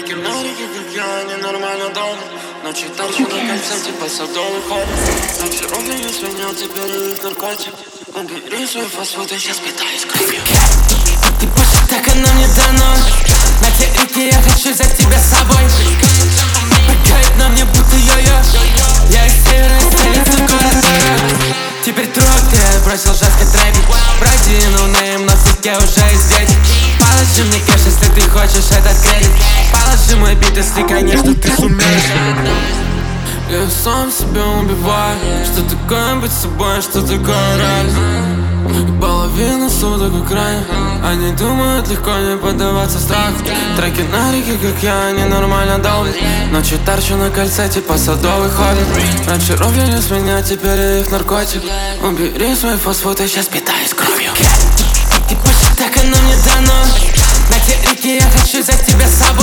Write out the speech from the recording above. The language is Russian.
Треки на реке, как я, ненормально долго. Ночи торчу на кольце, типа садовый ход. Ночи ровно я сменил, теперь их наркотик. Убери свой фастфуд, я сейчас питаюсь кровью. Ты больше так, она мне дано. На те реки я хочу взять тебя с собой. Пикает на мне, будто йо-йо. Я из северной столицы города. Теперь трог, где я бросил жесткий трек. Броди, ноунейм, на сутке уже из дети. Положи мне кэш, если ты хочешь этот кредит. Положи мой бит, если, конечно, ты сумеешь. Я сам себя убиваю. Что такое быть собой, что такое реально. Половина суток в экране. Они думают легко не поддаваться страху. Треки на реке, как я, ненормально долбит. Ночью торчу на кольце, типа садовый хоббит. Раньше ровили с меня, теперь я их наркотик. Убери свой фастфуд, я сейчас питаюсь кровью. Ты больше так, оно мне дано. На те реки я хочу взять тебя с собой.